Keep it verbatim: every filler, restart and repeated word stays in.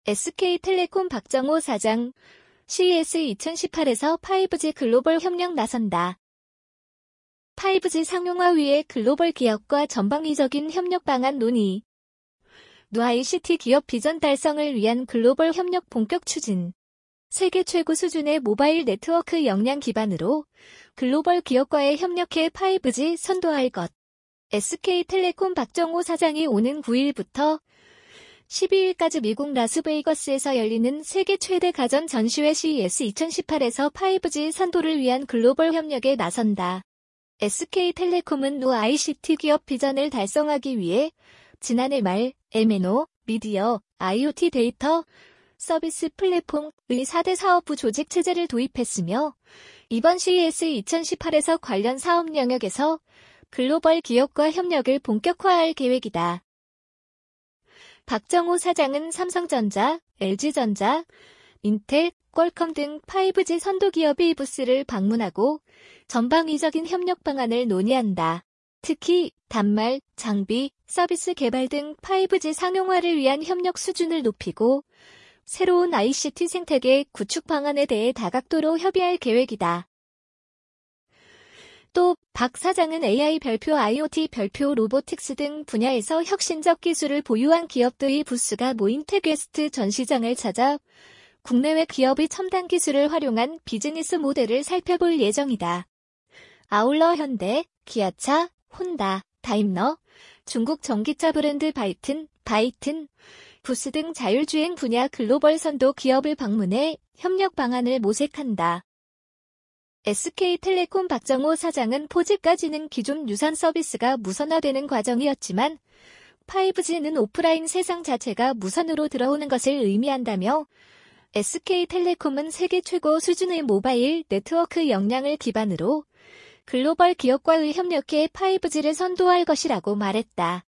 에스케이텔레콤 박정호 사장, 씨이에스 이천십팔에서 파이브지 글로벌 협력 나선다. 파이브지 상용화 위해 글로벌 기업과 전방위적인 협력 방안 논의. 누 아이씨티 기업 비전 달성을 위한 글로벌 협력 본격 추진. 세계 최고 수준의 모바일 네트워크 역량 기반으로 글로벌 기업과의 협력해 파이브지 선도할 것. 에스케이텔레콤 박정호 사장이 오는 구일부터 십이일까지 미국 라스베이거스에서 열리는 세계 최대 가전 전시회 씨이에스 이천십팔에서 파이브지 선도를 위한 글로벌 협력에 나선다. 에스케이텔레콤은 누 아이씨티 기업 비전을 달성하기 위해 지난해 말 엠앤오, 미디어, 아이오티 데이터, 서비스 플랫폼의 사대 사업부 조직 체제를 도입했으며 이번 씨이에스 이천십팔에서 관련 사업 영역에서 글로벌 기업과 협력을 본격화할 계획이다. 박정호 사장은 삼성전자, 엘지전자, 인텔, 퀄컴 등 파이브지 선도 기업의 부스를 방문하고 전방위적인 협력 방안을 논의한다. 특히 단말, 장비, 서비스 개발 등 파이브지 상용화를 위한 협력 수준을 높이고 새로운 아이씨티 생태계 구축 방안에 대해 다각도로 협의할 계획이다. 또 박 사장은 에이아이 별표, 아이오티 별표, 로보틱스 등 분야에서 혁신적 기술을 보유한 기업들의 부스가 모인 텍웨스트 전시장을 찾아 국내외 기업의 첨단 기술을 활용한 비즈니스 모델을 살펴볼 예정이다. 아울러 현대, 기아차, 혼다, 다임러, 중국 전기차 브랜드 바이튼, 바이튼, 부스 등 자율주행 분야 글로벌 선도 기업을 방문해 협력 방안을 모색한다. 에스케이텔레콤 박정호 사장은 포지까지는 기존 유선 서비스가 무선화되는 과정이었지만 파이브지는 오프라인 세상 자체가 무선으로 들어오는 것을 의미한다며 에스케이텔레콤은 세계 최고 수준의 모바일 네트워크 역량을 기반으로 글로벌 기업과의 협력해 파이브지를 선도할 것이라고 말했다.